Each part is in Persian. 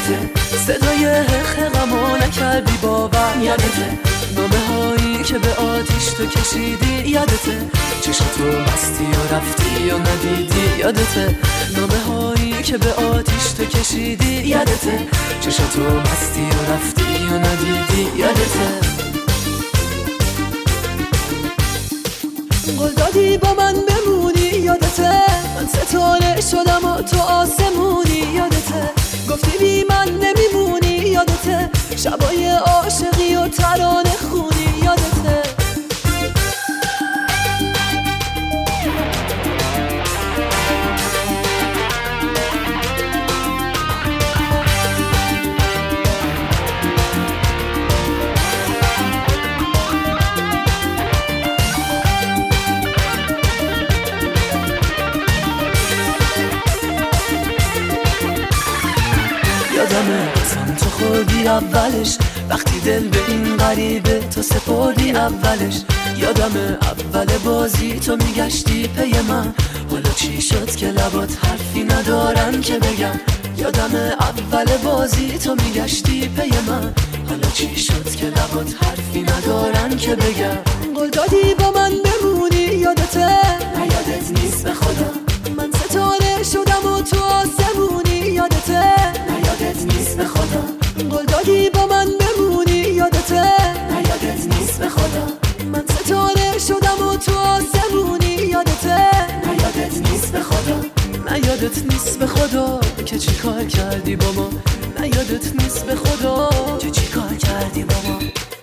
یادته صدای غمو نکردی باور، یادته نامه هایی که به آتیش تو کشیدی، یادته چشاتو بستی و رفتی و ندیدی، یادته نامه هایی که به آتیش تو کشیدی، یادته چشاتو بستی و رفتی و ندیدی، یادته قول دادی با من بمونی، یادته من ستاره شدم و تو آسمونی، یادته گفتی بی من نمیمونی، یادته شبای عاشقی و ترانه خونی، یادته یادمه قسم تو خوردی اولش، وقتی دل به این غریبه تو سپردی اولش، یادمه اول بازی تو میگشتی پی من، حالا چی شد که لبات حرفی ندارن که بگم، یادمه اول بازی تو میگشتی پی من، حالا چی شد که لبات حرفی ندارن که بگم، قول دادی با من بمونی، یادته یادت نیست به خدا من ستاره شدم و تو آسمونی، یادته یادت نیست به خدا قول دادی با من بمونی، یادته یادت نیست به خدا من ستاره شدم و تو آسمونی، یادته یادت نیست به خدا یادت نیست به خدا که چی کار کردی با ما، یادت نیست به خدا که چی کار کردی با ما.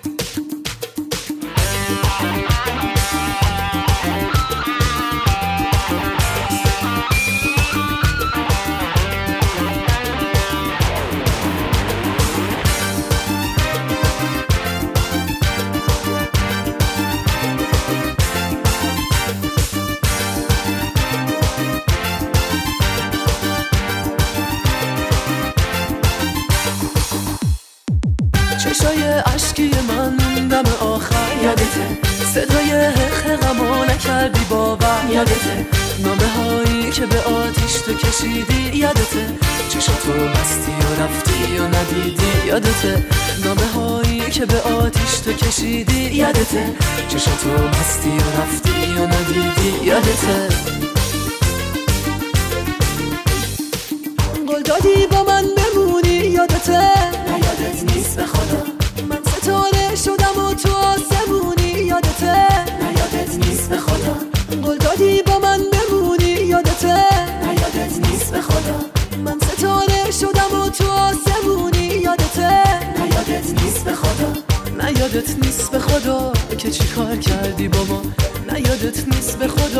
چشای عشقی من دم آخر، یادته صدای غمو نکردی باور، یادته نامه هایی که به آتیش تو کشیدی، یادته چشاتو بستی و رفتی و ندیدی، یادته نامه هایی که به آتیش تو کشیدی، یادته چشاتو بستی و رفتی و ندیدی، یادته قول دادی با من بمونی، یادته یادت نیست به خدا من ستاره شدم و تو آسمونی، یادته یادت نیست به خدا قول دادی با من بمونی، یادته یادت نیست به خدا من ستاره شدم و تو آسمونی، یادته یادت نیست به خدا یادت نیست به خدا که چی کار کردی با ما، یادت نیست به خدا